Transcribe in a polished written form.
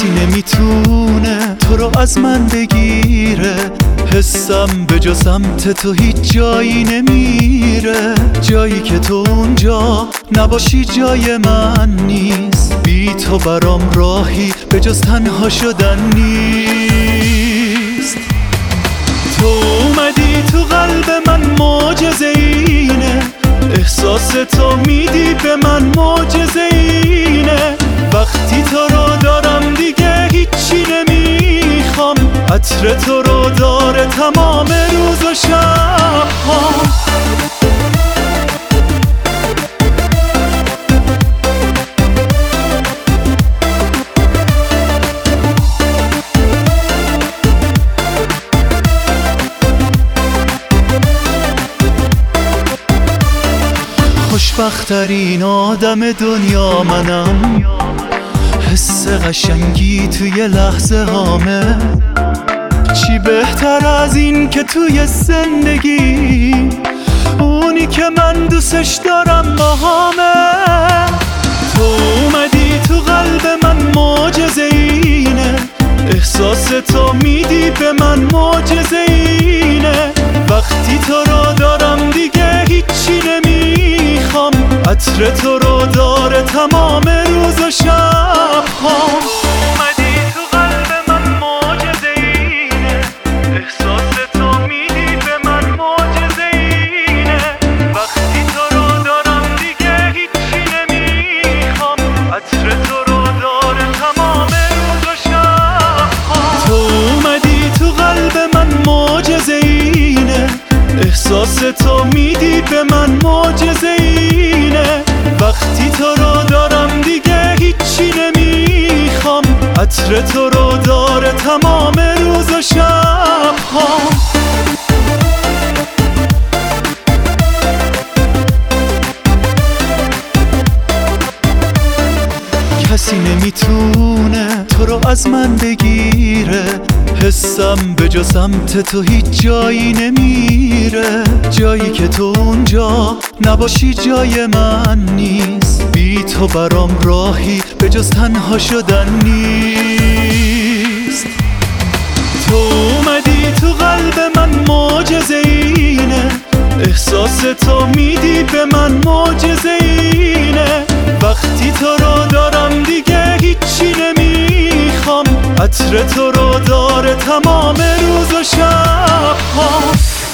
کسی نمیتونه تو رو از من بگیره، حسم به جا سمت تو هیچ جایی نمیره. جایی که تو اونجا نباشی جای من نیست، بی تو برام راهی به جز تنها شدن نیست. تو اومدی تو قلب من، معجزه اینه، احساس تو میدی به من، معجزه اینه. وقتی تو رو دارم دیگه هیچی نمیخوام، عطر تو رو داره تمام روز و شب ها. خوشبخت‌ترین آدم دنیا منم، حس قشنگی توی لحظه هامه. چی بهتر از این که توی زندگی اونی که من دوستش دارم باهامه. تو اومدی تو قلب من، معجزه اینه، احساس تو میدی به من، معجزه اینه. وقتی تو رو دارم دیگه هیچی نمیخوام، عطر تو رو داره تمام روز و شب ها. اومدی تو قلب من، معجزه اینه، احساس تو میدی به من، معجزه اینه. وقتی تو رو دارم دیگه هیچی نمیخوام، عطر تو رو داره تمام روز و شب ها. تو اومدی تو قلب من، معجزه اینه، احساس تو میدی به من، معجزه اینه. وقتی تو رو دارم دیگه هیچی نمیخوام، عطر تو رو داره تمام روز و شب ها. کسی نمیتونه تو رو از من بگیره، حسم به جا سمت تو هیچ جایی نمیره. جایی که تو اونجا نباشی جای من نیست، بی تو برام راهی به جز تنها شدن نیست. تو اومدی تو قلب من، معجزه اینه، احساس تو میدی به من، معجزه اینه. وقتی تو رو دارم دیگه هیچی نمیخوام، عطر تو رو داره تمام روز و شب ها.